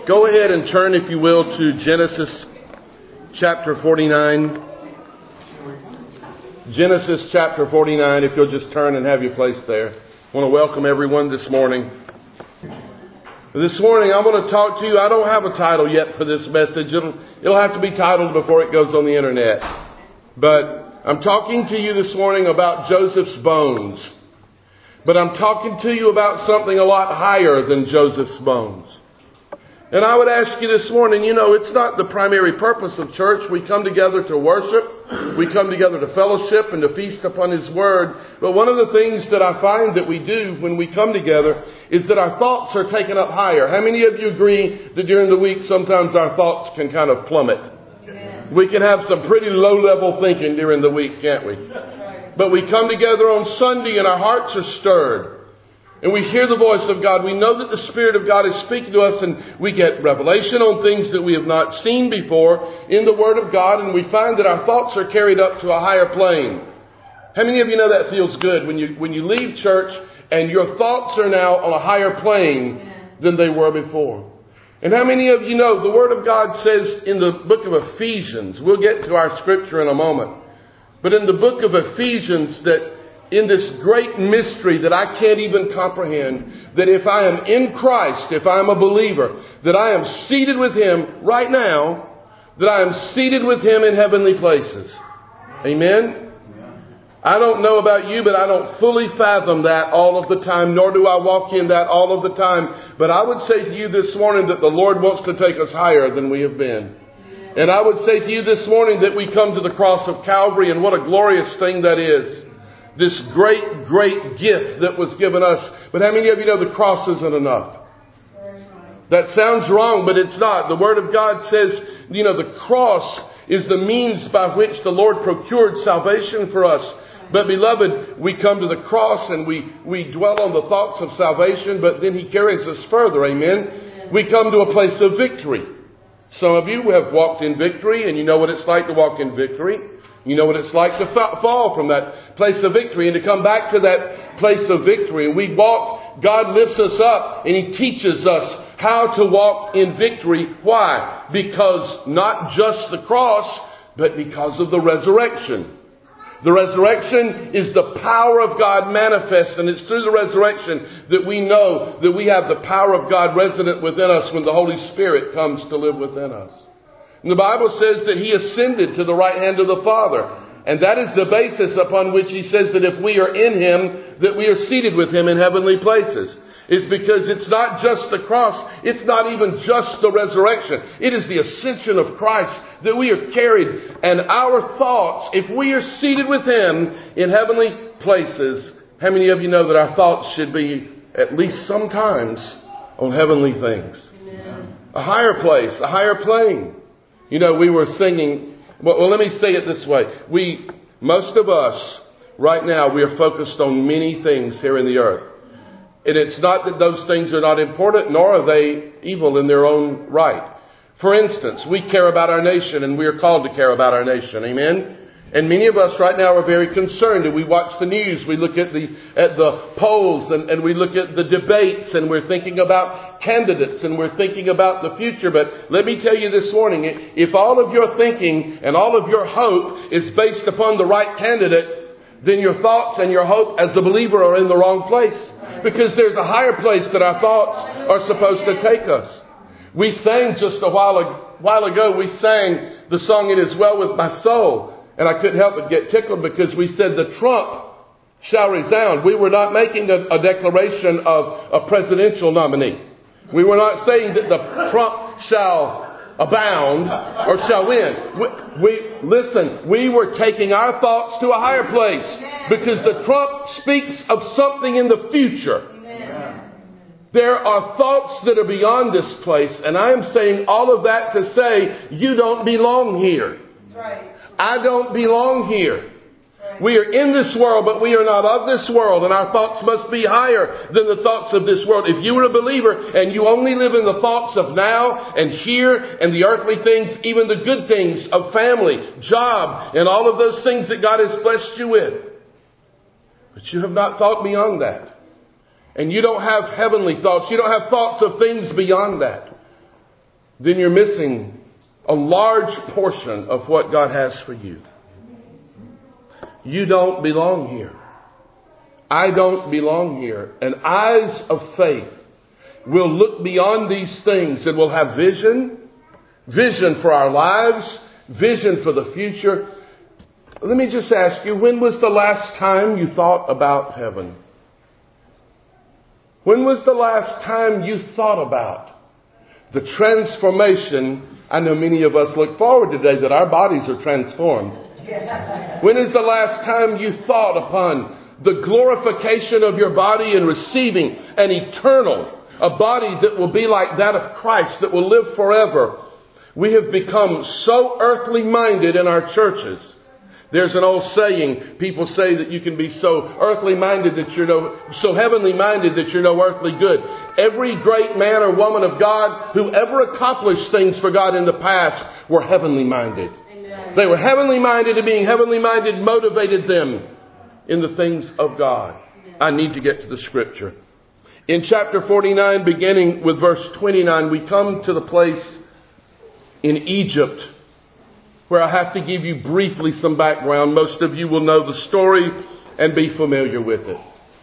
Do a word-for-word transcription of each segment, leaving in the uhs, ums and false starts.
Go ahead and turn, if you will, to Genesis chapter forty-nine. Genesis chapter forty-nine, if you'll just turn and have your place there. I want to welcome everyone this morning. This morning I want to talk to you. I don't have a title yet for this message. It'll, it'll have to be titled before it goes on the internet. But I'm talking to you this morning about Joseph's bones. But I'm talking to you about something a lot higher than Joseph's bones. And I would ask you this morning, you know, it's not the primary purpose of church. We come together to worship. We come together to fellowship and to feast upon His Word. But one of the things that I find that we do when we come together is that our thoughts are taken up higher. How many of you agree that during the week sometimes our thoughts can kind of plummet? Amen. We can have some pretty low-level thinking during the week, can't we? But we come together on Sunday and our hearts are stirred. And we hear the voice of God. We know that the Spirit of God is speaking to us, and we get revelation on things that we have not seen before in the Word of God, and we find that our thoughts are carried up to a higher plane. How many of you know that feels good when you when you leave church and your thoughts are now on a higher plane than they were before? And how many of you know the Word of God says in the book of Ephesians, we'll get to our scripture in a moment, but in the book of Ephesians that in this great mystery that I can't even comprehend, that if I am in Christ, if I am a believer, that I am seated with Him right now, that I am seated with Him in heavenly places. Amen? I don't know about you, but I don't fully fathom that all of the time, nor do I walk in that all of the time. But I would say to you this morning that the Lord wants to take us higher than we have been. And I would say to you this morning that we come to the cross of Calvary, and what a glorious thing that is. This great, great gift that was given us. But how many of you know the cross isn't enough? That sounds wrong, but it's not. The Word of God says, you know, the cross is the means by which the Lord procured salvation for us. But beloved, we come to the cross and we, we dwell on the thoughts of salvation, but then He carries us further. Amen? We come to a place of victory. Some of you have walked in victory, and you know what it's like to walk in victory. You know what it's like to fall from that place of victory and to come back to that place of victory. And we walk, God lifts us up and He teaches us how to walk in victory. Why? Because not just the cross, but because of the resurrection. The resurrection is the power of God manifest, and it's through the resurrection that we know that we have the power of God resident within us when the Holy Spirit comes to live within us. And the Bible says that He ascended to the right hand of the Father. And that is the basis upon which He says that if we are in Him, that we are seated with Him in heavenly places. It's because it's not just the cross. It's not even just the resurrection. It is the ascension of Christ that we are carried. And our thoughts, if we are seated with Him in heavenly places, how many of you know that our thoughts should be at least sometimes on heavenly things? Amen. A higher place, a higher plane. You know, we were singing, well, well, let me say it this way. We, most of us, right now, we are focused on many things here in the earth. And it's not that those things are not important, nor are they evil in their own right. For instance, we care about our nation, and we are called to care about our nation. Amen? And many of us right now are very concerned, and we watch the news, we look at the at the polls, and, and we look at the debates, and we're thinking about candidates, and we're thinking about the future. But let me tell you this morning, if all of your thinking and all of your hope is based upon the right candidate, then your thoughts and your hope as a believer are in the wrong place. Because there's a higher place that our thoughts are supposed to take us. We sang just a while, a while ago, we sang the song, It Is Well With My Soul. And I couldn't help but get tickled because we said the trump shall resound. We were not making a, a declaration of a presidential nominee. We were not saying that the trump shall abound or shall win. We, we listen, we were taking our thoughts to a higher place because the trump speaks of something in the future. There are thoughts that are beyond this place, and I am saying all of that to say you don't belong here. Right. I don't belong here. We are in this world, but we are not of this world, and our thoughts must be higher than the thoughts of this world. If you are a believer and you only live in the thoughts of now and here and the earthly things, even the good things of family, job, and all of those things that God has blessed you with, but you have not thought beyond that, and you don't have heavenly thoughts, you don't have thoughts of things beyond that, then you're missing a large portion of what God has for you. You don't belong here. I don't belong here. And eyes of faith will look beyond these things and will have vision, vision for our lives, vision for the future. Let me just ask you, when was the last time you thought about heaven? When was the last time you thought about the transformation? I know many of us look forward today that our bodies are transformed. When is the last time you thought upon the glorification of your body and receiving an eternal, a body that will be like that of Christ, that will live forever? We have become so earthly minded in our churches. There's an old saying, people say that you can be so earthly minded that you're no, so heavenly minded that you're no earthly good. Every great man or woman of God who ever accomplished things for God in the past were heavenly minded. Amen. They were heavenly minded, and being heavenly minded motivated them in the things of God. Amen. I need to get to the scripture. In chapter forty-nine, beginning with verse twenty-nine, we come to the place in Egypt where I have to give you briefly some background. Most of you will know the story and be familiar with it.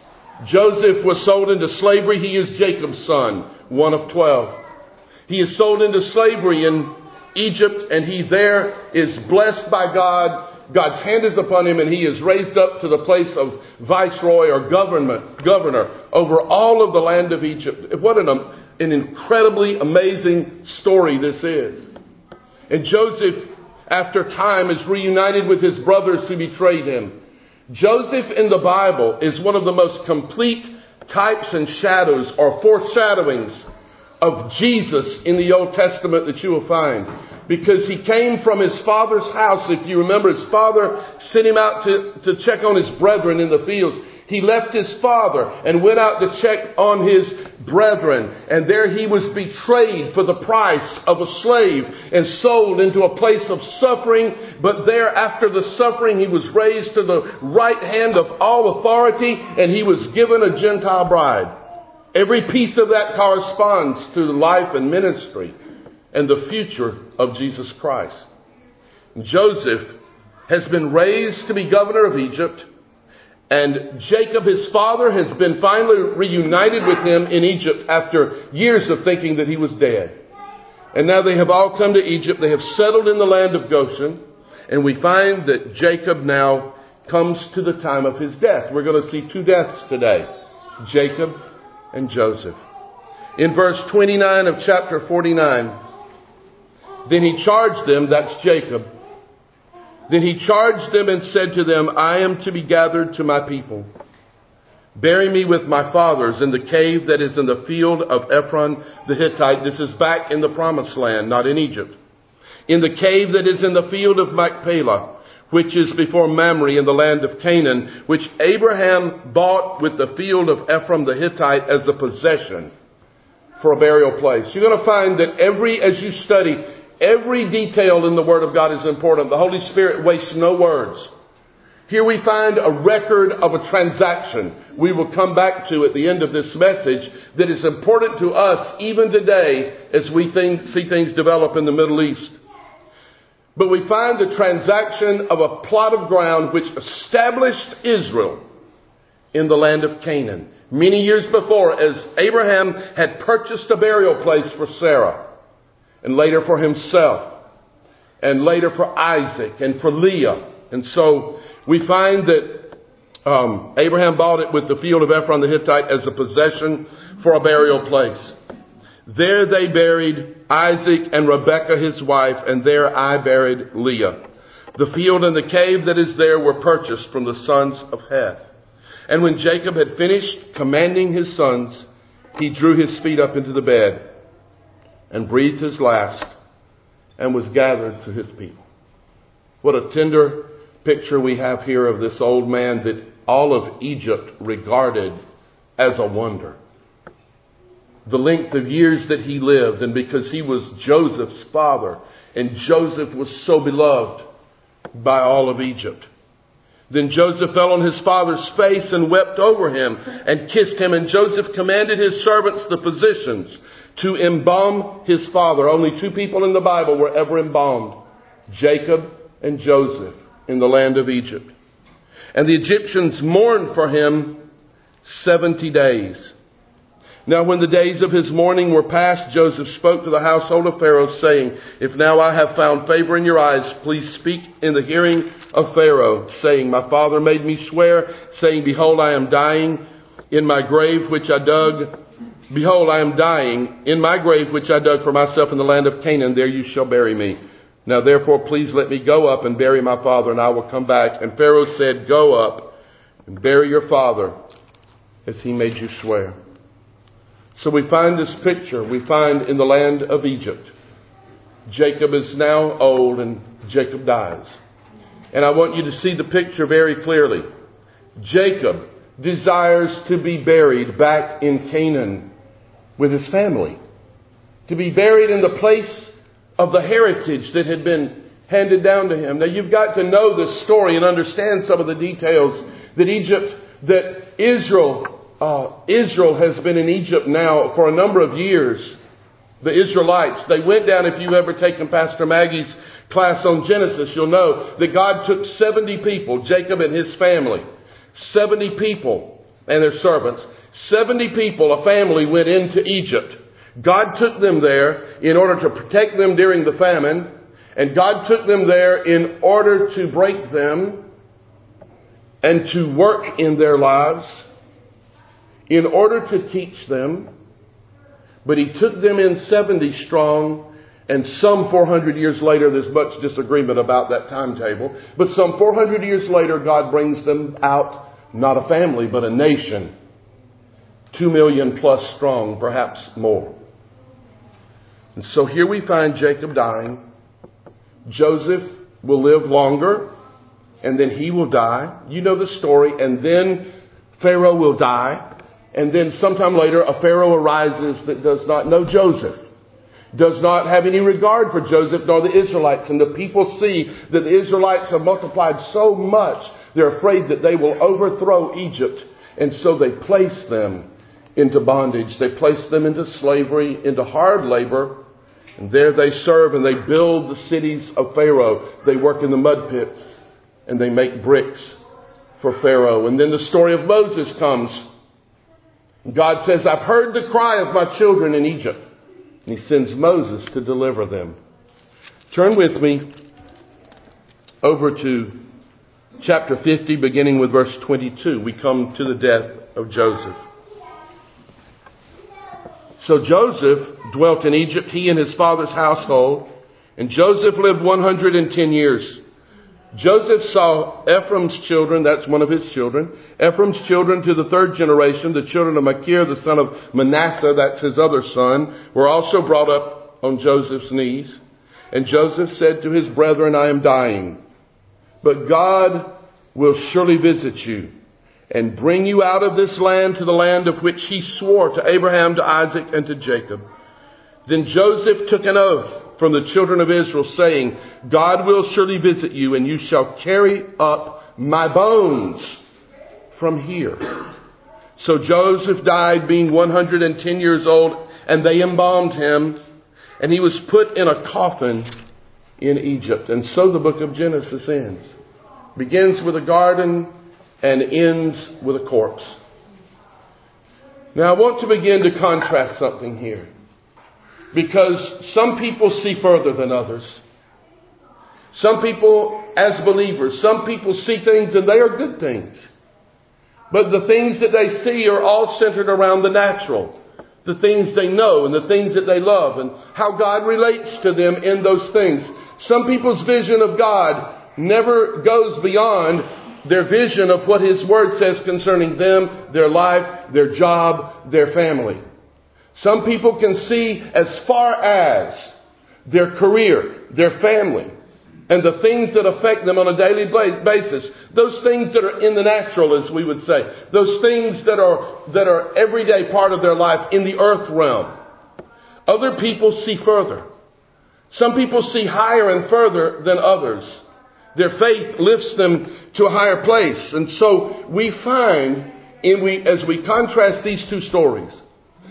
Joseph was sold into slavery. He is Jacob's son, one of twelve. He is sold into slavery in Egypt, and he there is blessed by God. God's hand is upon him, and he is raised up to the place of viceroy or government, governor over all of the land of Egypt. What an, an incredibly amazing story this is. And Joseph, after time, is reunited with his brothers who betrayed him. Joseph in the Bible is one of the most complete types and shadows or foreshadowings of Jesus in the Old Testament that you will find. Because he came from his father's house. If you remember, his father sent him out to, to check on his brethren in the fields. He left his father and went out to check on his brethren. And there he was betrayed for the price of a slave and sold into a place of suffering. But there, after the suffering, he was raised to the right hand of all authority, and he was given a Gentile bride. Every piece of that corresponds to the life and ministry and the future of Jesus Christ. Joseph has been raised to be governor of Egypt. And Jacob, his father, has been finally reunited with him in Egypt after years of thinking that he was dead. And now they have all come to Egypt. They have settled in the land of Goshen. And we find that Jacob now comes to the time of his death. We're going to see two deaths today. Jacob and Joseph. In verse twenty-nine of chapter forty-nine, then he charged them, that's Jacob, Then he charged them and said to them, I am to be gathered to my people. Bury me with my fathers in the cave that is in the field of Ephron the Hittite. This is back in the promised land, not in Egypt. In the cave that is in the field of Machpelah, which is before Mamre in the land of Canaan, which Abraham bought with the field of Ephron the Hittite as a possession for a burial place. You're going to find that every, as you study, every detail in the Word of God is important. The Holy Spirit wastes no words. Here we find a record of a transaction we will come back to at the end of this message that is important to us even today as we think, see things develop in the Middle East. But we find the transaction of a plot of ground which established Israel in the land of Canaan. Many years before, as Abraham had purchased a burial place for Sarah, and later for himself, and later for Isaac and for Leah. And so we find that um, Abraham bought it with the field of Ephron the Hittite as a possession for a burial place. There they buried Isaac and Rebekah his wife, and there I buried Leah. The field and the cave that is there were purchased from the sons of Heth. And when Jacob had finished commanding his sons, he drew his feet up into the bed and breathed his last and was gathered to his people. What a tender picture we have here of this old man that all of Egypt regarded as a wonder. The length of years that he lived, and because he was Joseph's father, and Joseph was so beloved by all of Egypt. Then Joseph fell on his father's face and wept over him and kissed him. And Joseph commanded his servants, the physicians, to embalm his father. Only two people in the Bible were ever embalmed, Jacob and Joseph, in the land of Egypt. And the Egyptians mourned for him seventy days. Now when the days of his mourning were past, Joseph spoke to the household of Pharaoh, saying, If now I have found favor in your eyes, please speak in the hearing of Pharaoh, saying, My father made me swear, saying, Behold, I am dying in my grave which I dug. Behold, I am dying in my grave which I dug for myself in the land of Canaan. There you shall bury me. Now therefore please let me go up and bury my father, and I will come back. And Pharaoh said, Go up and bury your father as he made you swear. So we find this picture, we find in the land of Egypt. Jacob is now old and Jacob dies. And I want you to see the picture very clearly. Jacob desires to be buried back in Canaan with his family. To be buried in the place of the heritage that had been handed down to him. Now you've got to know this story and understand some of the details that Egypt, that Israel Uh, Israel has been in Egypt now for a number of years. The Israelites, they went down, if you've ever taken Pastor Maggie's class on Genesis, you'll know that God took seventy people, Jacob and his family, seventy people and their servants, seventy people, a family went into Egypt. God took them there in order to protect them during the famine, and God took them there in order to break them and to work in their lives, in order to teach them. But he took them in seventy strong, and some four hundred years later, there's much disagreement about that timetable, but some four hundred years later, God brings them out, not a family, but a nation, two million plus strong, perhaps more. And so here we find Jacob dying. Joseph will live longer, and then he will die. You know the story. And then Pharaoh will die. And then sometime later, a Pharaoh arises that does not know Joseph, does not have any regard for Joseph nor the Israelites. And the people see that the Israelites have multiplied so much, they're afraid that they will overthrow Egypt. And so they place them into bondage. They place them into slavery, into hard labor. And there they serve and they build the cities of Pharaoh. They work in the mud pits and they make bricks for Pharaoh. And then the story of Moses comes. God says, I've heard the cry of my children in Egypt. And he sends Moses to deliver them. Turn with me over to chapter fifty, beginning with verse twenty-two. We come to the death of Joseph. So Joseph dwelt in Egypt, he and his father's household. And Joseph lived one hundred ten years. Joseph saw Ephraim's children, that's one of his children, Ephraim's children to the third generation, the children of Machir, the son of Manasseh, that's his other son, were also brought up on Joseph's knees. And Joseph said to his brethren, I am dying, but God will surely visit you and bring you out of this land to the land of which he swore to Abraham, to Isaac, and to Jacob. Then Joseph took an oath from the children of Israel, saying, God will surely visit you, and you shall carry up my bones from here. So Joseph died, being one hundred ten years old, and they embalmed him, and he was put in a coffin in Egypt. And so the book of Genesis ends. Begins with a garden and ends with a corpse. Now I want to begin to contrast something here. Because some people see further than others. Some people, as believers, some people see things and they are good things. But the things that they see are all centered around the natural. The things they know and the things that they love and how God relates to them in those things. Some people's vision of God never goes beyond their vision of what His Word says concerning them, their life, their job, their family. Some people can see as far as their career, their family, and the things that affect them on a daily basis. Those things that are in the natural, as we would say. Those things that are, that are everyday part of their life in the earth realm. Other people see further. Some people see higher and further than others. Their faith lifts them to a higher place. And so we find, in we, as we contrast these two stories,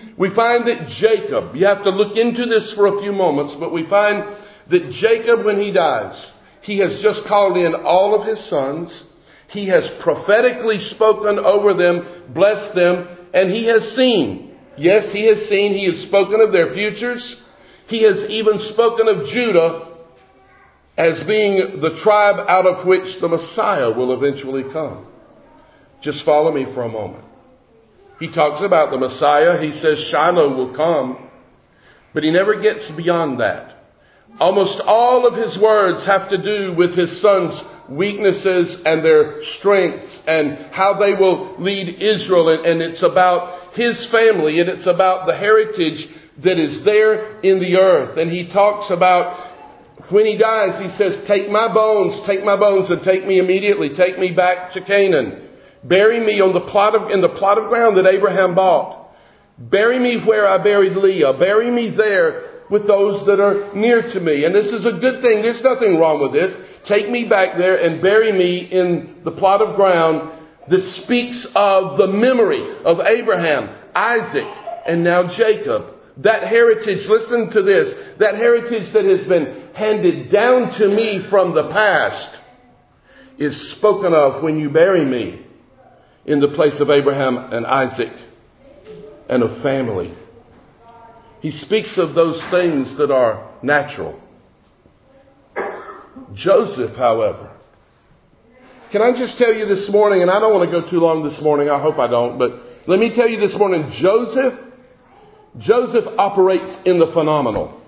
We find that Jacob, you have to look into this for a few moments, but we find that Jacob, when he dies, he has just called in all of his sons. He has prophetically spoken over them, blessed them, and he has seen. Yes, he has seen. He has spoken of their futures. He has even spoken of Judah as being the tribe out of which the Messiah will eventually come. Just follow me for a moment. He talks about the Messiah. He says Shiloh will come, but he never gets beyond that. Almost all of his words have to do with his sons' weaknesses and their strengths and how they will lead Israel. And, and it's about his family, and it's about the heritage that is there in the earth. And he talks about when he dies, he says, take my bones, take my bones and take me immediately. Take me back to Canaan. Bury me on the plot of, in the plot of ground that Abraham bought. Bury me where I buried Leah. Bury me there with those that are near to me. And this is a good thing. There's nothing wrong with this. Take me back there and bury me in the plot of ground that speaks of the memory of Abraham, Isaac, and now Jacob. That heritage, listen to this, that heritage that has been handed down to me from the past is spoken of when you bury me in the place of Abraham and Isaac and of family. He speaks of those things that are natural. Joseph, however, can I just tell you this morning, and I don't want to go too long this morning, I hope I don't, but let me tell you this morning, Joseph, Joseph operates in the phenomenal.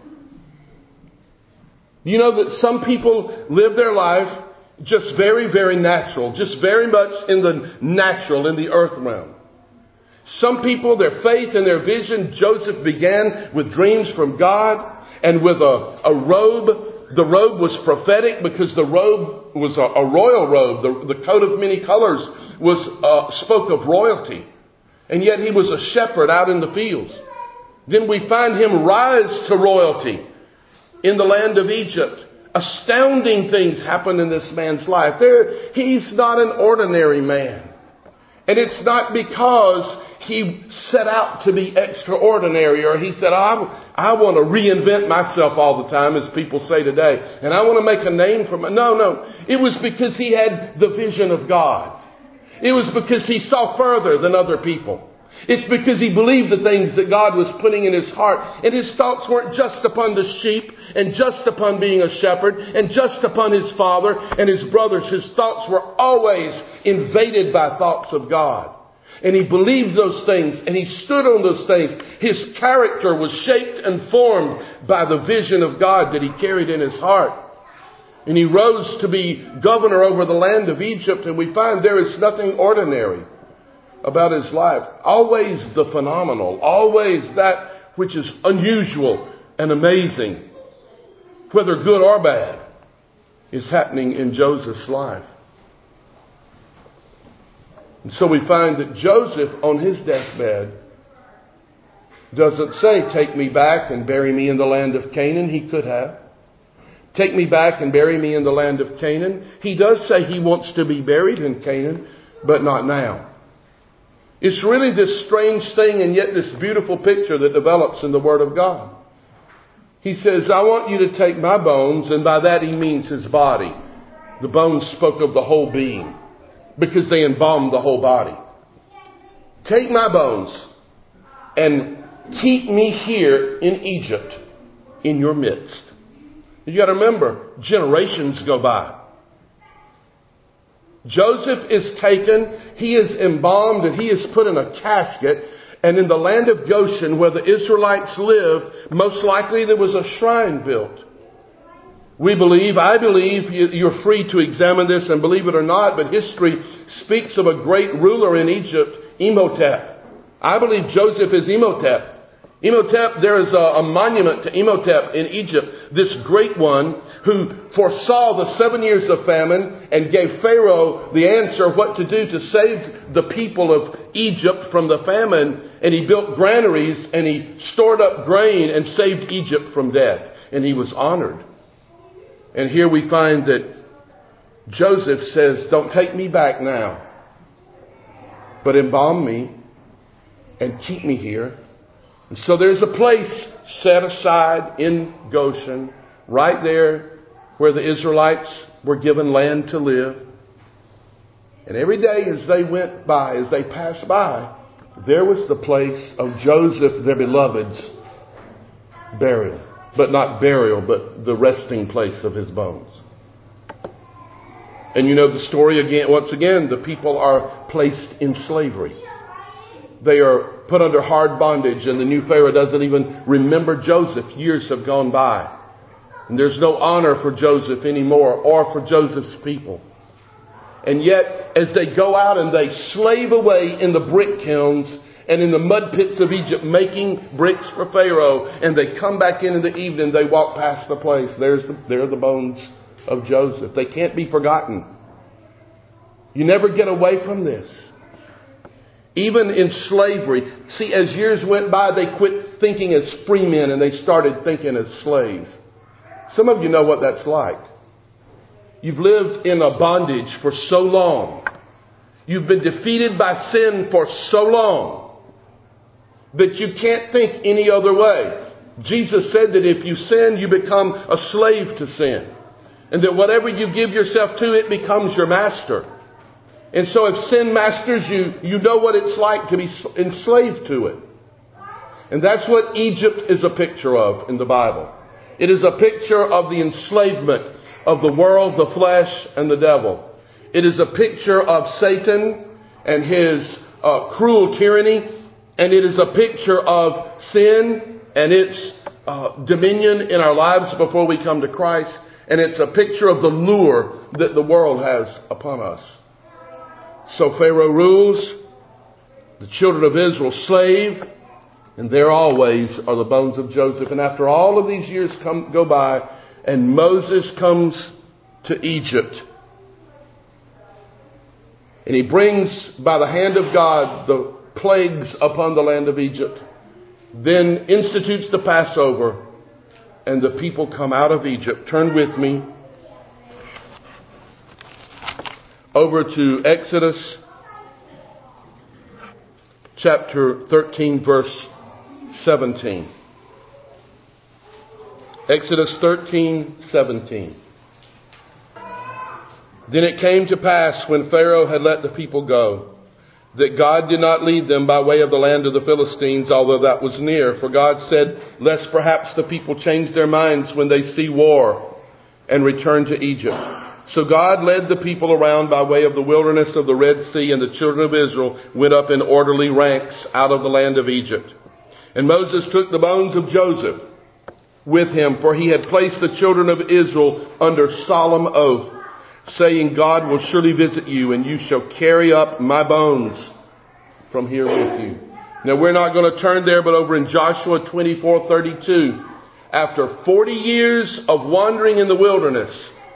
You know that some people live their life just very, very natural, just very much in the natural, in the earth realm. Some people, their faith and their vision, Joseph began with dreams from God and with a, a robe. The robe was prophetic because the robe was a, a royal robe. The, the coat of many colors was uh, spoke of royalty. And yet he was a shepherd out in the fields. Then we find him rise to royalty in the land of Egypt. Astounding things happen in this man's life. There, he's not an ordinary man. And it's not because he set out to be extraordinary, or he said, oh, I, I want to reinvent myself all the time, as people say today, and I want to make a name for myself. No, no. It was because he had the vision of God. It was because he saw further than other people. It's because he believed the things that God was putting in his heart. And his thoughts weren't just upon the sheep and just upon being a shepherd and just upon his father and his brothers. His thoughts were always invaded by thoughts of God. And he believed those things and he stood on those things. His character was shaped and formed by the vision of God that he carried in his heart. And he rose to be governor over the land of Egypt. And we find there is nothing ordinary about his life. Always the phenomenal. Always that which is unusual and amazing, whether good or bad, is happening in Joseph's life. And so we find that Joseph on his deathbed doesn't say, take me back and bury me in the land of Canaan. He could have. Take me back and bury me in the land of Canaan. He does say he wants to be buried in Canaan, but not now. It's really this strange thing and yet this beautiful picture that develops in the Word of God. He says, I want you to take my bones, and by that he means his body. The bones spoke of the whole being, because they embalmed the whole body. Take my bones and keep me here in Egypt, in your midst. You got to remember, generations go by. Joseph is taken, he is embalmed, and he is put in a casket. And in the land of Goshen, where the Israelites lived, most likely there was a shrine built. We believe, I believe, you're free to examine this and believe it or not, but history speaks of a great ruler in Egypt, Imhotep. I believe Joseph is Imhotep. Imhotep, there is a, a monument to Imhotep in Egypt, this great one who foresaw the seven years of famine and gave Pharaoh the answer of what to do to save the people of Egypt from the famine. And he built granaries and he stored up grain and saved Egypt from death. And he was honored. And here we find that Joseph says, don't take me back now, but embalm me and keep me here. So there's a place set aside in Goshen, right there where the Israelites were given land to live. And every day as they went by, as they passed by, there was the place of Joseph, their beloved's burial. But not burial, but the resting place of his bones. And you know the story again. Once again, the people are placed in slavery. They are put under hard bondage, and the new Pharaoh doesn't even remember Joseph. Years have gone by. And there's no honor for Joseph anymore, or for Joseph's people. And yet, as they go out and they slave away in the brick kilns and in the mud pits of Egypt, making bricks for Pharaoh, and they come back in in the evening, they walk past the place. There's the, there are the bones of Joseph. They can't be forgotten. You never get away from this. Even in slavery. See, as years went by, they quit thinking as free men and they started thinking as slaves. Some of you know what that's like. You've lived in a bondage for so long. You've been defeated by sin for so long that you can't think any other way. Jesus said that if you sin, you become a slave to sin. And that whatever you give yourself to, it becomes your master. And so if sin masters you, you know what it's like to be enslaved to it. And that's what Egypt is a picture of in the Bible. It is a picture of the enslavement of the world, the flesh, and the devil. It is a picture of Satan and his uh, cruel tyranny. And it is a picture of sin and its uh, dominion in our lives before we come to Christ. And it's a picture of the lure that the world has upon us. So Pharaoh rules, the children of Israel slave, and there always are the bones of Joseph. And after all of these years come go by, and Moses comes to Egypt, and he brings by the hand of God the plagues upon the land of Egypt, then institutes the Passover, and the people come out of Egypt. Turn with me over to Exodus chapter thirteen, verse seventeen. Exodus thirteen, seventeen. Then it came to pass when Pharaoh had let the people go, that God did not lead them by way of the land of the Philistines, although that was near. For God said, lest perhaps the people change their minds when they see war and return to Egypt. So God led the people around by way of the wilderness of the Red Sea, and the children of Israel went up in orderly ranks out of the land of Egypt. And Moses took the bones of Joseph with him, for he had placed the children of Israel under solemn oath, saying, God will surely visit you, and you shall carry up my bones from here with you. Now we're not going to turn there, but over in Joshua twenty-four thirty-two, after forty years of wandering in the wilderness,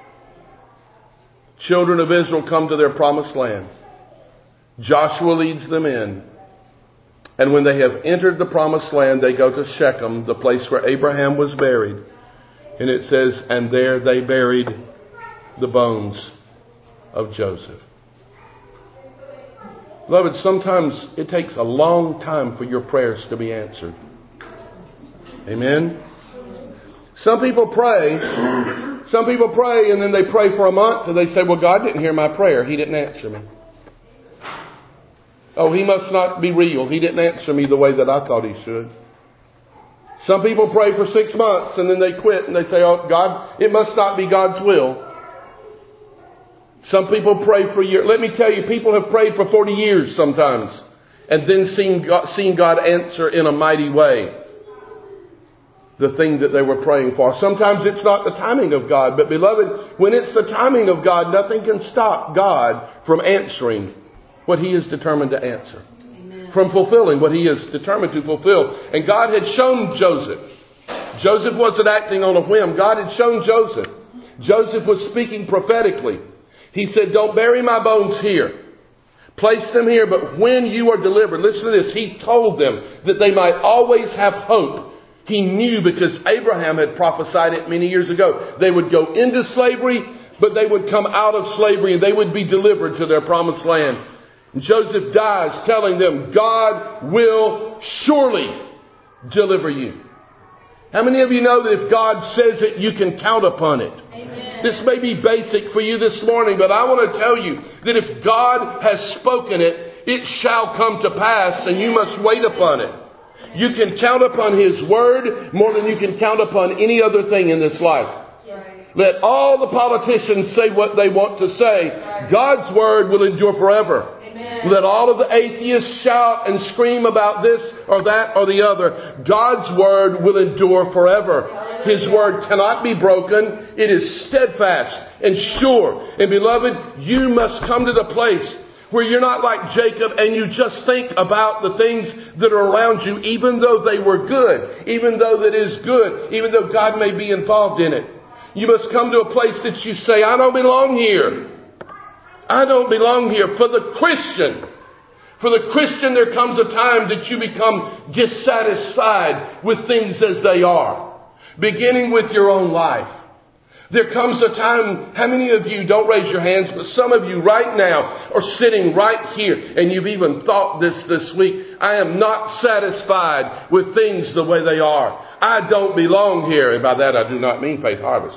children of Israel come to their promised land. Joshua leads them in. And when they have entered the promised land, they go to Shechem, the place where Abraham was buried. And it says, and there they buried the bones of Joseph. Beloved, sometimes it takes a long time for your prayers to be answered. Amen? Some people pray, some people pray and then they pray for a month and they say, well, God didn't hear my prayer. He didn't answer me. Oh, he must not be real. He didn't answer me the way that I thought he should. Some people pray for six months and then they quit and they say, oh, God, it must not be God's will. Some people pray for a year. Let me tell you, people have prayed for forty years sometimes and then seen God, seen God answer in a mighty way the thing that they were praying for. Sometimes it's not the timing of God. But beloved, when it's the timing of God, nothing can stop God from answering what he is determined to answer. Amen. From fulfilling what he is determined to fulfill. And God had shown Joseph. Joseph wasn't acting on a whim. God had shown Joseph. Joseph was speaking prophetically. He said, don't bury my bones here. Place them here, but when you are delivered, listen to this. He told them that they might always have hope. He knew because Abraham had prophesied it many years ago. They would go into slavery, but they would come out of slavery and they would be delivered to their promised land. And Joseph dies telling them, God will surely deliver you. How many of you know that if God says it, you can count upon it? Amen. This may be basic for you this morning, but I want to tell you that if God has spoken it, it shall come to pass, and you must wait upon it. You can count upon His Word more than you can count upon any other thing in this life. Let all the politicians say what they want to say. God's Word will endure forever. Amen. Let all of the atheists shout and scream about this or that or the other. God's Word will endure forever. His Word cannot be broken. It is steadfast and sure. And beloved, you must come to the place where you're not like Jacob and you just think about the things that are around you, even though they were good, even though that is good, even though God may be involved in it. You must come to a place that you say, I don't belong here. I don't belong here. For the Christian, for the Christian, there comes a time that you become dissatisfied with things as they are, beginning with your own life. There comes a time, how many of you, don't raise your hands, but some of you right now are sitting right here and you've even thought this this week, I am not satisfied with things the way they are. I don't belong here. And by that I do not mean Faith Harvest.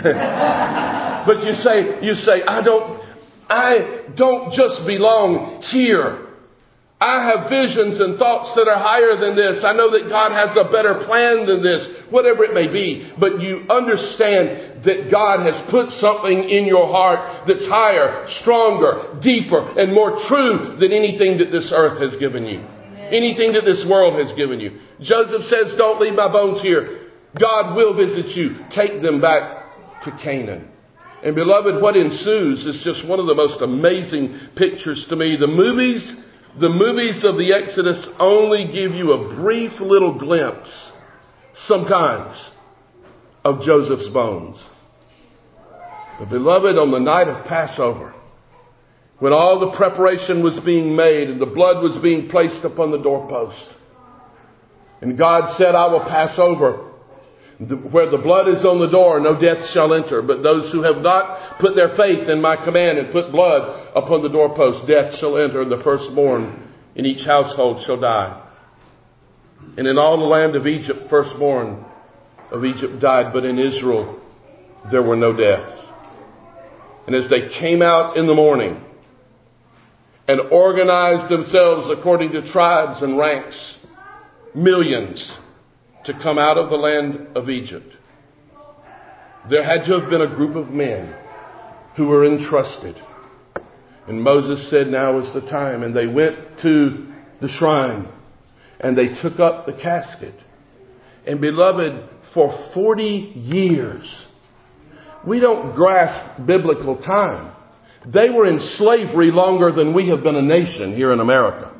But you say, you say, I don't, I don't just belong here. I have visions and thoughts that are higher than this. I know that God has a better plan than this, whatever it may be. But you understand that God has put something in your heart that's higher, stronger, deeper, and more true than anything that this earth has given you. Anything that this world has given you. Joseph says, don't leave my bones here. God will visit you. Take them back to Canaan. And beloved, what ensues is just one of the most amazing pictures to me. The movies, the movies of the Exodus only give you a brief little glimpse, sometimes, of Joseph's bones. But beloved, on the night of Passover, when all the preparation was being made and the blood was being placed upon the doorpost, and God said, I will pass over. Where the blood is on the door, no death shall enter. But those who have not put their faith in my command and put blood upon the doorpost, death shall enter, and the firstborn in each household shall die. And in all the land of Egypt, firstborn of Egypt died, but in Israel there were no deaths. And as they came out in the morning and organized themselves according to tribes and ranks, millions to come out of the land of Egypt, there had to have been a group of men who were entrusted. And Moses said, now is the time. And they went to the shrine and they took up the casket. And beloved, for forty years, we don't grasp biblical time. They were in slavery longer than we have been a nation here in America.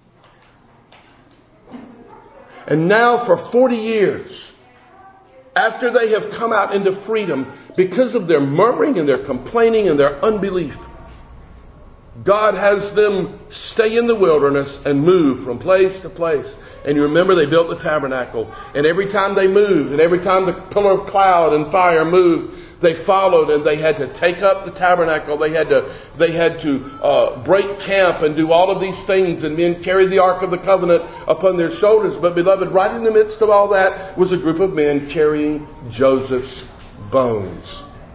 And now for forty years, after they have come out into freedom, because of their murmuring and their complaining and their unbelief, God has them stay in the wilderness and move from place to place. And you remember they built the tabernacle. And every time they moved, and every time the pillar of cloud and fire moved, they followed, and they had to take up the tabernacle. They had to, they had to uh, break camp and do all of these things, and men carried the Ark of the Covenant upon their shoulders. But beloved, right in the midst of all that was a group of men carrying Joseph's bones.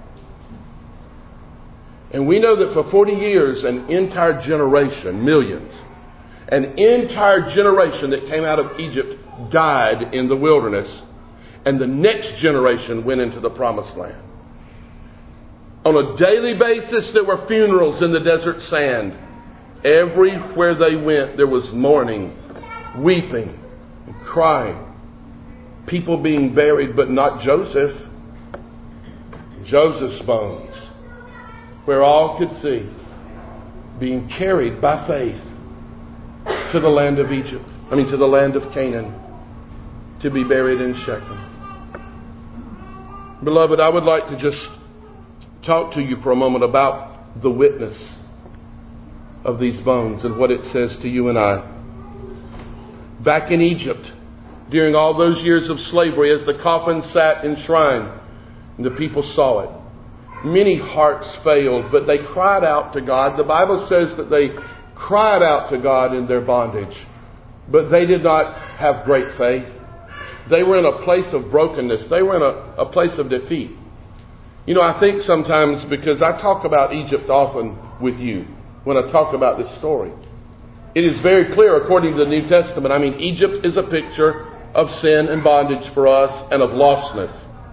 And we know that for forty years, an entire generation, millions, an entire generation that came out of Egypt died in the wilderness, and the next generation went into the promised land. On a daily basis, there were funerals in the desert sand. Everywhere they went, there was mourning, weeping, and crying. People being buried, but not Joseph. Joseph's bones, where all could see, being carried by faith to the land of Egypt. I mean, to the land of Canaan, to be buried in Shechem. Beloved, I would like to just talk to you for a moment about the witness of these bones and what it says to you and I. Back in Egypt, during all those years of slavery, as the coffin sat enshrined and the people saw it, many hearts failed, but they cried out to God. The Bible says that they cried out to God in their bondage, but they did not have great faith. They were in a place of brokenness. They were in a, a place of defeat. You know, I think sometimes, because I talk about Egypt often with you when I talk about this story, it is very clear according to the New Testament. I mean, Egypt is a picture of sin and bondage for us and of lostness.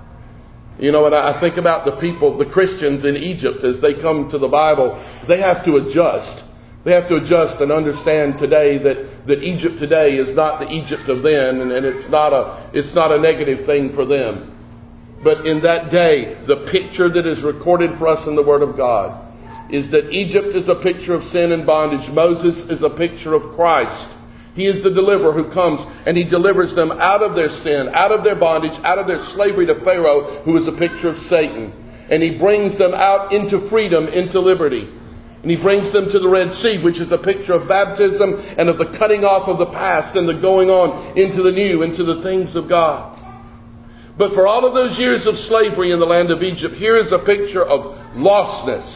You know, and I think about the people, the Christians in Egypt, as they come to the Bible, they have to adjust. They have to adjust and understand today that, that Egypt today is not the Egypt of then, and, and it's not a it's not a negative thing for them. But in that day, the picture that is recorded for us in the Word of God is that Egypt is a picture of sin and bondage. Moses is a picture of Christ. He is the deliverer who comes and he delivers them out of their sin, out of their bondage, out of their slavery to Pharaoh, who is a picture of Satan. And he brings them out into freedom, into liberty. And he brings them to the Red Sea, which is a picture of baptism and of the cutting off of the past and the going on into the new, into the things of God. But for all of those years of slavery in the land of Egypt, here is a picture of lostness.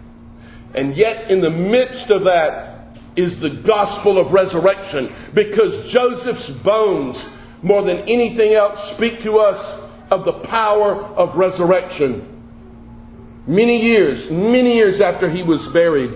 And yet in the midst of that is the gospel of resurrection. Because Joseph's bones, more than anything else, speak to us of the power of resurrection. Many years, many years after he was buried,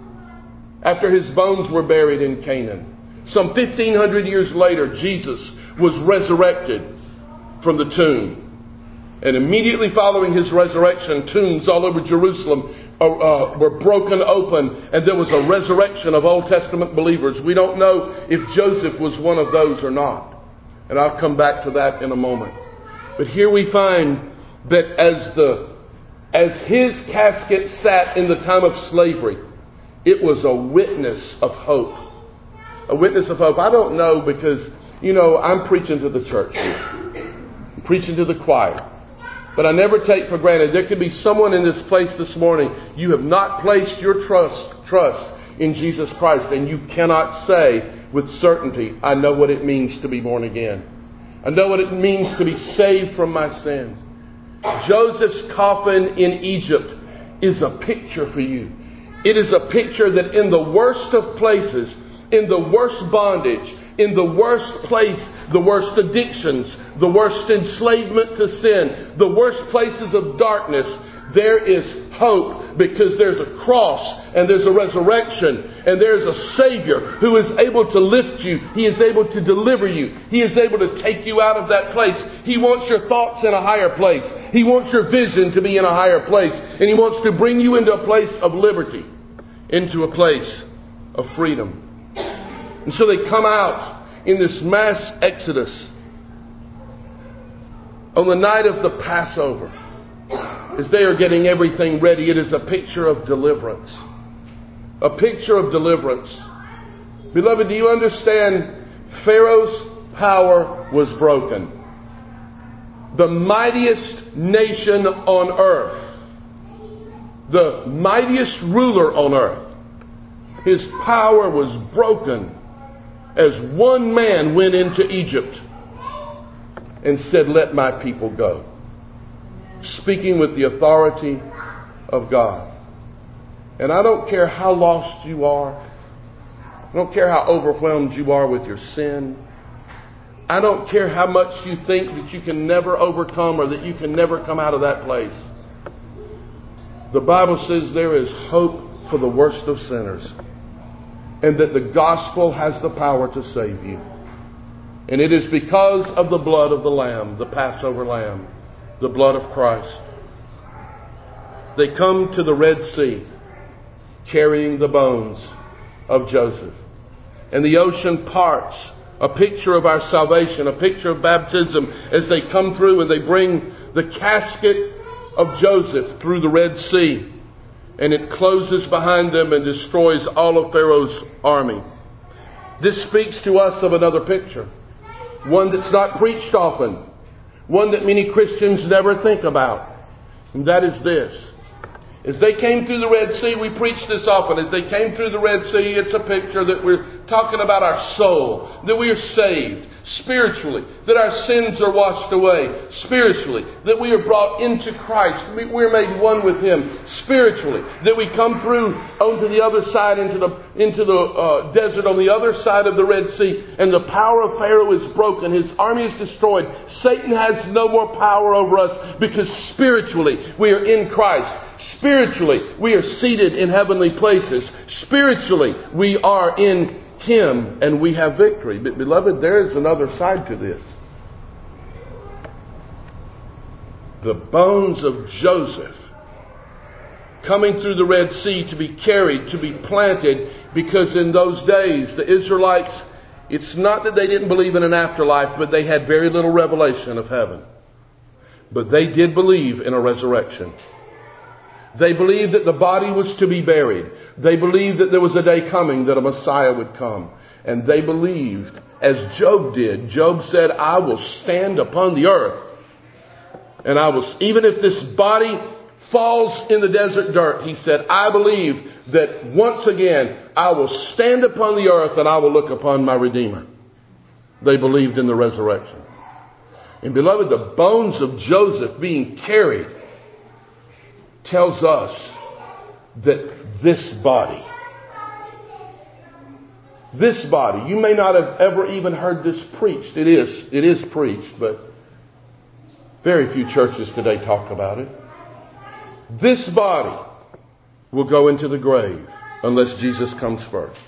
after his bones were buried in Canaan, some fifteen hundred years later, Jesus was resurrected from the tomb. And immediately following his resurrection, tombs all over Jerusalem uh, uh, were broken open, and there was a resurrection of Old Testament believers. We don't know if Joseph was one of those or not. And I'll come back to that in a moment. But here we find that as the as his casket sat in the time of slavery, it was a witness of hope. A witness of hope. I don't know, because, you know, I'm preaching to the church here. I'm preaching to the choir. But I never take for granted. There could be someone in this place this morning. You have not placed your trust, trust in Jesus Christ. And you cannot say with certainty, I know what it means to be born again. I know what it means to be saved from my sins. Joseph's coffin in Egypt is a picture for you. It is a picture that in the worst of places, in the worst bondage, in the worst place, the worst addictions, the worst enslavement to sin, the worst places of darkness, there is hope, because there's a cross and there's a resurrection and there's a Savior who is able to lift you. He is able to deliver you. He is able to take you out of that place. He wants your thoughts in a higher place. He wants your vision to be in a higher place. And He wants to bring you into a place of liberty, into a place of freedom. And so they come out in this mass exodus on the night of the Passover. As they are getting everything ready, it is a picture of deliverance. A picture of deliverance. Beloved, do you understand? Pharaoh's power was broken. The mightiest nation on earth, the mightiest ruler on earth, his power was broken as one man went into Egypt and said, let my people go. Speaking with the authority of God. And I don't care how lost you are. I don't care how overwhelmed you are with your sin. I don't care how much you think that you can never overcome or that you can never come out of that place. The Bible says there is hope for the worst of sinners. And that the gospel has the power to save you. And it is because of the blood of the Lamb, the Passover Lamb, the blood of Christ. They come to the Red Sea carrying the bones of Joseph. And the ocean parts, a picture of our salvation, a picture of baptism, as they come through and they bring the casket of Joseph through the Red Sea. And it closes behind them and destroys all of Pharaoh's army. This speaks to us of another picture. One that's not preached often. One that many Christians never think about. And that is this. As they came through the Red Sea, we preach this often. As they came through the Red Sea, it's a picture that we're talking about our soul. That we are saved. spiritually, that our sins are washed away spiritually, that we are brought into Christ, we, we're made one with Him spiritually, that we come through onto the other side, into the into the uh, desert on the other side of the Red Sea, and the power of Pharaoh is broken, his army is destroyed, Satan has no more power over us, because spiritually we are in Christ. Spiritually we are seated in heavenly places. Spiritually we are in Him, and we have victory. But beloved, there is another side to this. The bones of Joseph coming through the Red Sea to be carried, to be planted, because in those days the Israelites, it's not that they didn't believe in an afterlife, but they had very little revelation of heaven. But they did believe in a resurrection. They believed that the body was to be buried. They believed that there was a day coming that a Messiah would come. And they believed, as Job did. Job said, I will stand upon the earth. And I will, even if this body falls in the desert dirt, he said, I believe that once again I will stand upon the earth and I will look upon my Redeemer. They believed in the resurrection. And beloved, the bones of Joseph being carried tells us that this body, this body, you may not have ever even heard this preached. It is, it is preached, but very few churches today talk about it. This body will go into the grave unless Jesus comes first.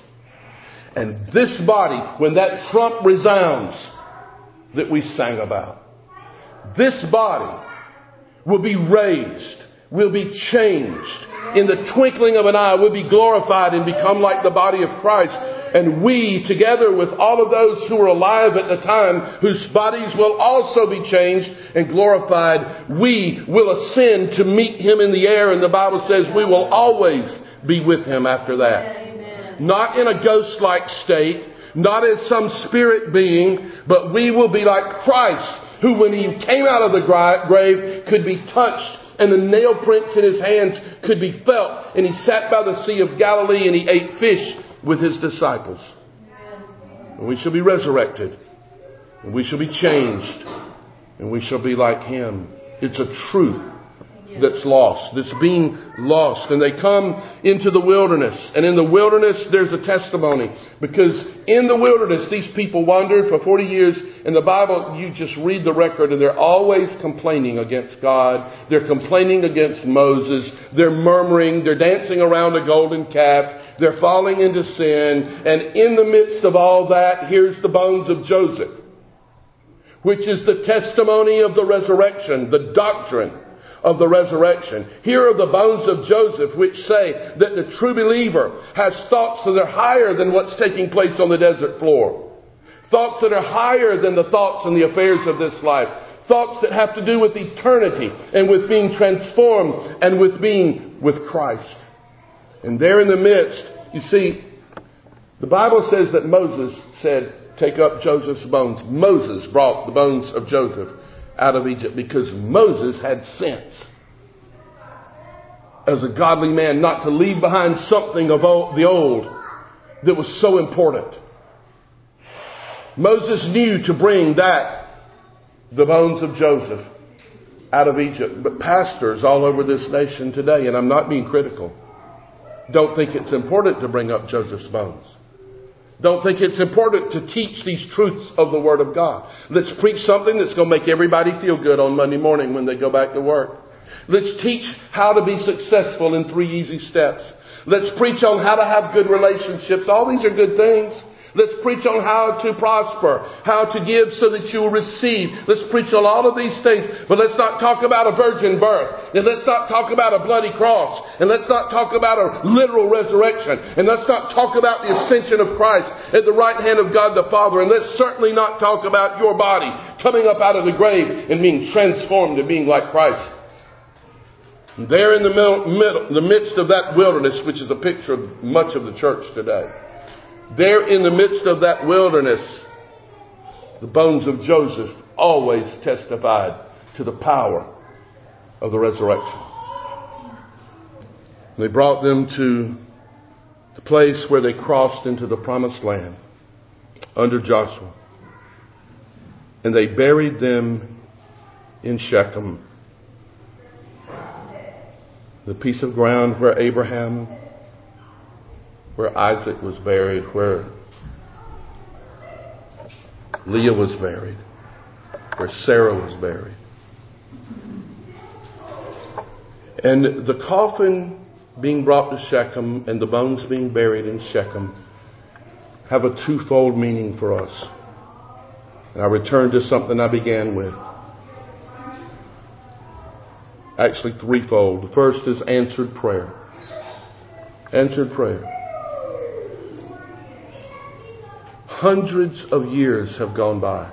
And this body, when that trump resounds that we sang about, this body will be raised, will be changed. In the twinkling of an eye, will be glorified and become like the body of Christ. And we, together with all of those who were alive at the time, whose bodies will also be changed and glorified, we will ascend to meet Him in the air. And the Bible says we will always be with Him after that. Amen. Not in a ghost-like state, not as some spirit being, but we will be like Christ, who when He came out of the grave could be touched, and the nail prints in His hands could be felt. And He sat by the Sea of Galilee and He ate fish with His disciples. And we shall be resurrected. And we shall be changed. And we shall be like Him. It's a truth that's lost. That's being lost. And they come into the wilderness. And in the wilderness there's a testimony. Because in the wilderness these people wandered for forty years. In the Bible you just read the record and they're always complaining against God. They're complaining against Moses. They're murmuring. They're dancing around a golden calf. They're falling into sin. And in the midst of all that, here's the bones of Joseph, which is the testimony of the resurrection, the doctrine of the resurrection. Here are the bones of Joseph, which say that the true believer has thoughts that are higher than what's taking place on the desert floor. Thoughts that are higher than the thoughts and the affairs of this life. Thoughts that have to do with eternity and with being transformed and with being with Christ. And there in the midst, you see, the Bible says that Moses said, take up Joseph's bones. Moses brought the bones of Joseph out of Egypt because Moses had sense as a godly man not to leave behind something of old, the old that was so important. Moses knew to bring that, the bones of Joseph, out of Egypt. But pastors all over this nation today, and I'm not being critical, don't think it's important to bring up Joseph's bones. Don't think it's important to teach these truths of the Word of God. Let's preach something that's going to make everybody feel good on Monday morning when they go back to work. Let's teach how to be successful in three easy steps. Let's preach on how to have good relationships. All these are good things. Let's preach on how to prosper, how to give so that you will receive. Let's preach on all of these things. But let's not talk about a virgin birth. And let's not talk about a bloody cross. And let's not talk about a literal resurrection. And let's not talk about the ascension of Christ at the right hand of God the Father. And let's certainly not talk about your body coming up out of the grave and being transformed to being like Christ. And there in the middle, middle, the midst of that wilderness, which is a picture of much of the church today, there in the midst of that wilderness, the bones of Joseph always testified to the power of the resurrection. They brought them to the place where they crossed into the promised land under Joshua. And they buried them in Shechem, the piece of ground where Abraham, where Isaac was buried, where Leah was buried, where Sarah was buried. And the coffin being brought to Shechem and the bones being buried in Shechem have a twofold meaning for us. And I return to something I began with. Actually threefold. The first is answered prayer. Answered prayer. Hundreds of years have gone by.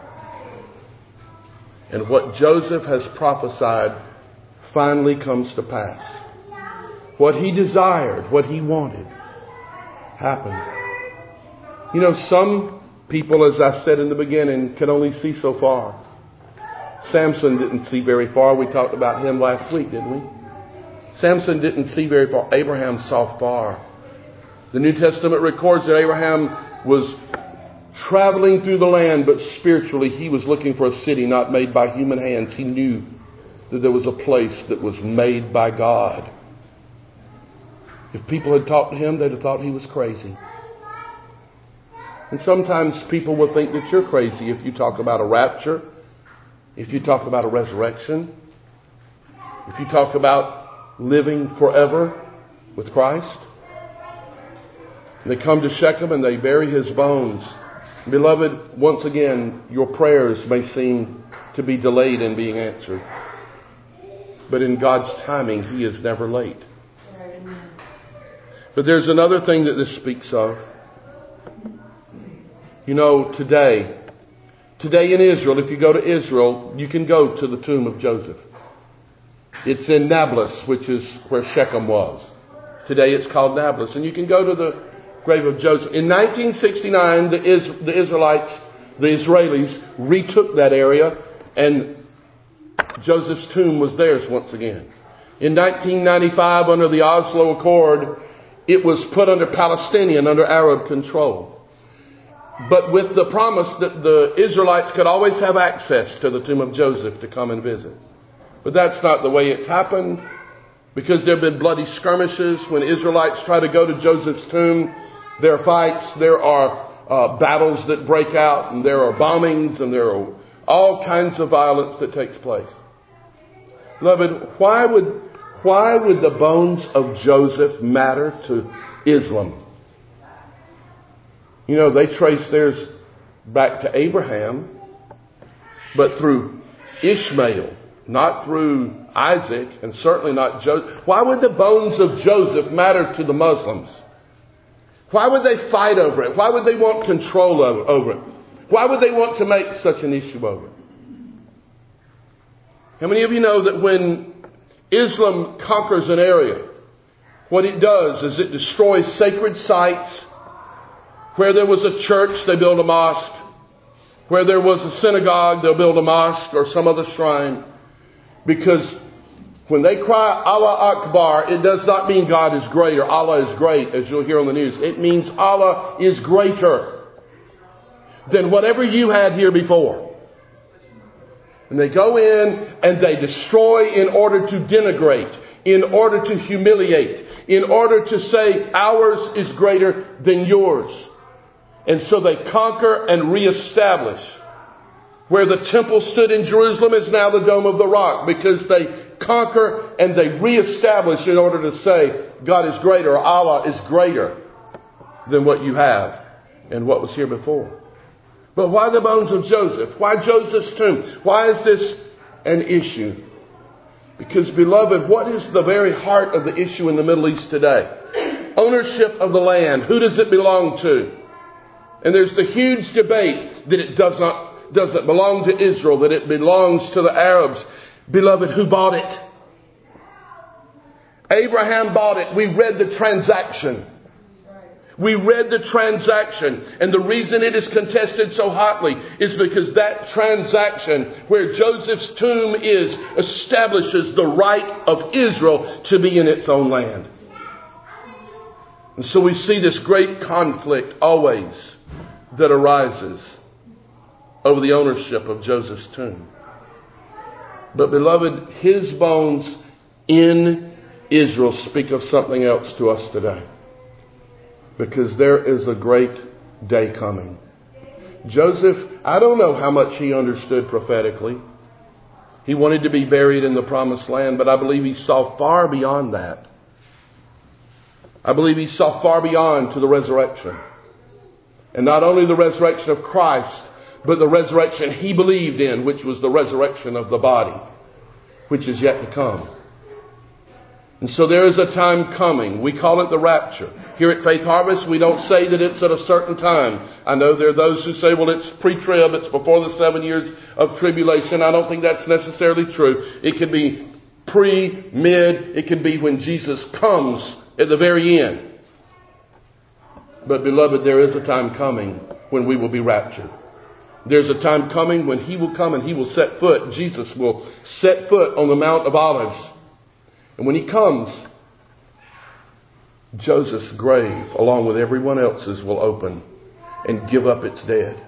And what Joseph has prophesied finally comes to pass. What he desired, what he wanted, happened. You know, some people, as I said in the beginning, can only see so far. Samson didn't see very far. We talked about him last week, didn't we? Samson didn't see very far. Abraham saw far. The New Testament records that Abraham was traveling through the land, but spiritually he was looking for a city not made by human hands. He knew that there was a place that was made by God. If people had talked to him, they'd have thought he was crazy. And sometimes people will think that you're crazy if you talk about a rapture, if you talk about a resurrection, if you talk about living forever with Christ. And they come to Shechem and they bury his bones. Beloved, once again, your prayers may seem to be delayed in being answered. But in God's timing, He is never late. But there's another thing that this speaks of. You know, today, today in Israel, if you go to Israel, you can go to the tomb of Joseph. It's in Nablus, which is where Shechem was. Today it's called Nablus. And you can go to the grave of Joseph. In nineteen sixty-nine, the, Is- the Israelites, the Israelis, retook that area, and Joseph's tomb was theirs once again. In nineteen ninety-five, under the Oslo Accord, it was put under Palestinian, under Arab control. But with the promise that the Israelites could always have access to the tomb of Joseph to come and visit. But that's not the way it's happened, because there have been bloody skirmishes. When Israelites try to go to Joseph's tomb, there are fights, there are uh, battles that break out, and there are bombings, and there are all kinds of violence that takes place. Beloved, why would, why would the bones of Joseph matter to Islam? You know, they trace theirs back to Abraham, but through Ishmael, not through Isaac, and certainly not Joseph. Why would the bones of Joseph matter to the Muslims? Why would they fight over it? Why would they want control over it? Why would they want to make such an issue over it? How many of you know that when Islam conquers an area, what it does is it destroys sacred sites. Where there was a church, they build a mosque. Where there was a synagogue, they'll build a mosque or some other shrine. Because when they cry Allah Akbar, it does not mean God is great or Allah is great, as you'll hear on the news. It means Allah is greater than whatever you had here before. And they go in and they destroy in order to denigrate, in order to humiliate, in order to say ours is greater than yours. And so they conquer and reestablish. Where the temple stood in Jerusalem is now the Dome of the Rock, because they conquer and they reestablish in order to say God is greater, or Allah is greater than what you have and what was here before. But why the bones of Joseph? Why Joseph's tomb? Why is this an issue? Because, beloved, what is the very heart of the issue in the Middle East today? Ownership of the land. Who does it belong to? And there's the huge debate that it does not, doesn't belong to Israel, that it belongs to the Arabs. Beloved, who bought it? Abraham bought it. We read the transaction. We read the transaction. And the reason it is contested so hotly is because that transaction, where Joseph's tomb is, establishes the right of Israel to be in its own land. And so we see this great conflict always that arises over the ownership of Joseph's tomb. But beloved, his bones in Israel speak of something else to us today. Because there is a great day coming. Joseph, I don't know how much he understood prophetically. He wanted to be buried in the promised land, but I believe he saw far beyond that. I believe he saw far beyond to the resurrection. And not only the resurrection of Christ, but the resurrection he believed in, which was the resurrection of the body, which is yet to come. And so there is a time coming. We call it the rapture. Here at Faith Harvest, we don't say that it's at a certain time. I know there are those who say, well, it's pre-trib, it's before the seven years of tribulation. I don't think that's necessarily true. It could be pre, mid, it could be when Jesus comes at the very end. But beloved, there is a time coming when we will be raptured. There's a time coming when he will come and he will set foot, Jesus will set foot on the Mount of Olives. And when he comes, Joseph's grave, along with everyone else's, will open and give up its dead.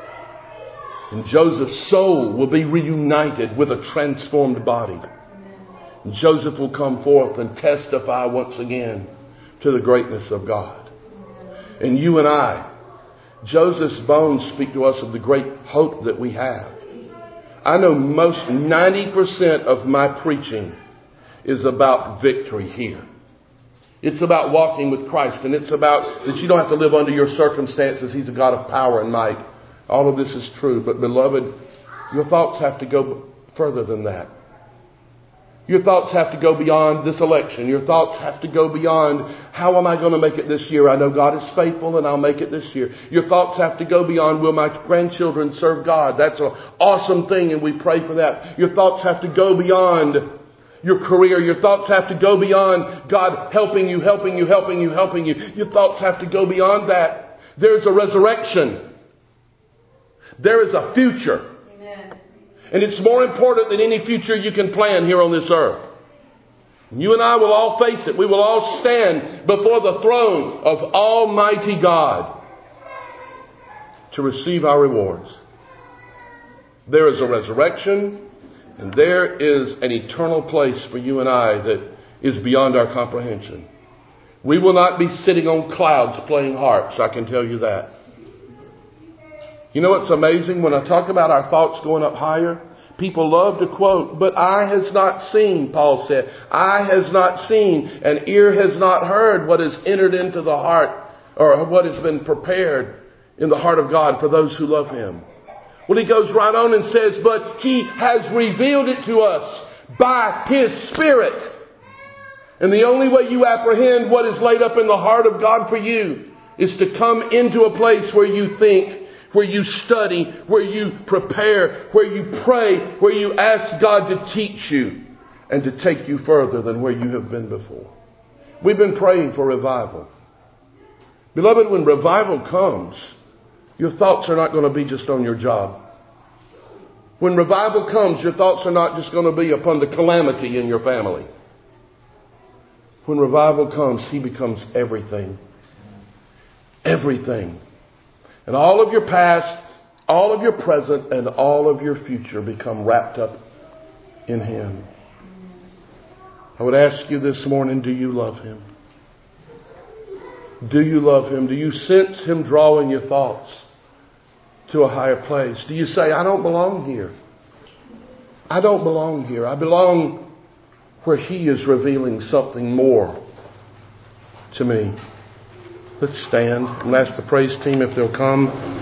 And Joseph's soul will be reunited with a transformed body. And Joseph will come forth and testify once again to the greatness of God. And you and I, Joseph's bones speak to us of the great hope that we have. I know most ninety percent of my preaching is about victory here. It's about walking with Christ, and it's about that you don't have to live under your circumstances. He's a God of power and might. All of this is true, but beloved, your thoughts have to go further than that. Your thoughts have to go beyond this election. Your thoughts have to go beyond, how am I going to make it this year? I know God is faithful and I'll make it this year. Your thoughts have to go beyond, will my grandchildren serve God? That's an awesome thing and we pray for that. Your thoughts have to go beyond your career. Your thoughts have to go beyond God helping you, helping you, helping you, helping you. Your thoughts have to go beyond that. There's a resurrection. There is a future. Amen. And it's more important than any future you can plan here on this earth. You and I will all face it. We will all stand before the throne of Almighty God to receive our rewards. There is a resurrection. And there is an eternal place for you and I that is beyond our comprehension. We will not be sitting on clouds playing harps, I can tell you that. You know what's amazing? When I talk about our thoughts going up higher, people love to quote, but eye has not seen, Paul said. Eye has not seen, and ear has not heard what has entered into the heart, or what has been prepared in the heart of God for those who love Him. Well, he goes right on and says, but He has revealed it to us by His Spirit. And the only way you apprehend what is laid up in the heart of God for you is to come into a place where you think, where you study, where you prepare, where you pray, where you ask God to teach you and to take you further than where you have been before. We've been praying for revival. Beloved, when revival comes, your thoughts are not going to be just on your job. When revival comes, your thoughts are not just going to be upon the calamity in your family. When revival comes, He becomes everything. Everything. And all of your past, all of your present, and all of your future become wrapped up in Him. I would ask you this morning, do you love Him? Do you love Him? Do you sense Him drawing your thoughts to a higher place? Do you say, I don't belong here. I don't belong here. I belong where He is revealing something more to me. Let's stand and ask the praise team if they'll come.